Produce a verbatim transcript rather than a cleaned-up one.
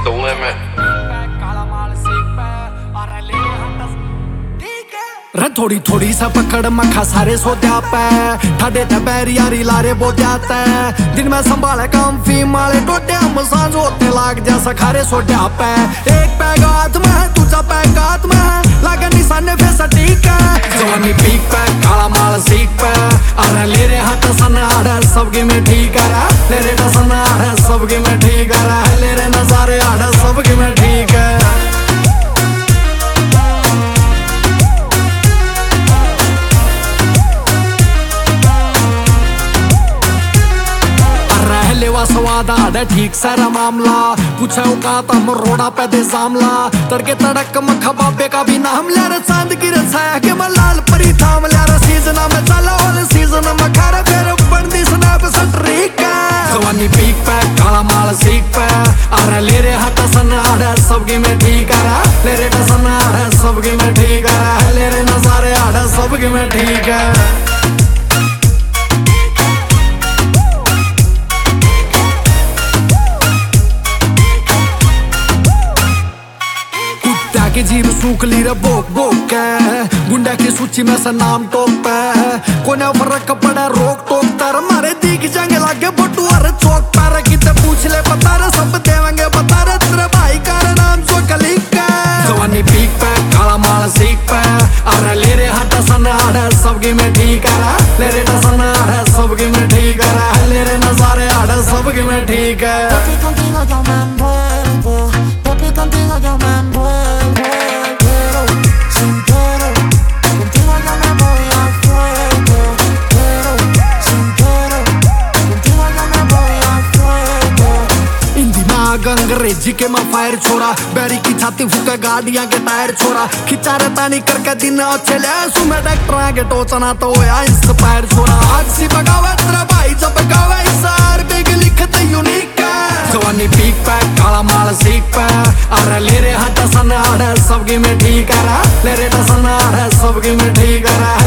the limit. रे थोड़ी थोड़ी सा पकड़ मखा सारे सोत्या पे ठाडे ते बैर यारी लारे बोत्या ते दिन में संभाले काम फीम वाले टोटे मसाज होते लाग जैसा खारे सोत्या पे एक पैग हाथ में है दूसरा पैग हाथ में है लागे निशाने पे सटीक है जवानी पीक पे काला माल सीख पे अरे ले रे हाथ सनाड़ा सबके में ठीक है ले रे सनाड़ा सबके में ठीक है ले रे नजारे आड़ा सबके में ठीक है स्वाद आड़ा ठीक सारा मामला पूछा औकात हम रोड़ा पे दे सामला तड़के तड़क मखा बाबे का भी नाम ले रे चांद की रसाया के मैं लाल परी थाम ले रे सीजन में चला और सीजन में खारा फिर बंदी स्नैप सट्रीक जवानी पीक पे काला माल सीख पे अरे ले रे हाथ सनाड़ा सबके में ठीक है ले रे सनाड़ा सबके में ठीक है ले रे नजारे आड़ा सबके में ठीक है के जीव सूख ली रे बोक बोक है गुंडा की सूची में से नाम टॉप है कोने फर्क पड़ा रोक टोक तर मारे दिख जाएंगे लागे बटू अरे चौक पर किते पूछ ले बता रे सब देवेंगे बता रे तेरे भाई का नाम जो कलिक है जवानी पीक पे काला माल सीख पे अरे ले रे हाथ सनाड़ा सबके में ठीक है ले रे सनाड़ा सबके में ठीक है ले रे नजारे आड़ा सबके में ठीक है अंग्रेजी के मैं फायर छोड़ा बैरी की छाती फूके गाड़ियां के टायर छोड़ा खिंचा रे तानी करके दिन अच्छे ले सुमे ट्रैक्टर के टोचना तो होया इंस्पायर छोड़ा आज सी बगावे तेरा भाई जब बगावे सार बिग लिखते यूनिक है जवानी पीक पे काला माल सीख पे अरे ले रे हाथ सनाड़ा सबके में ठीक है ले रे सनाड़ा सबके में ठीक है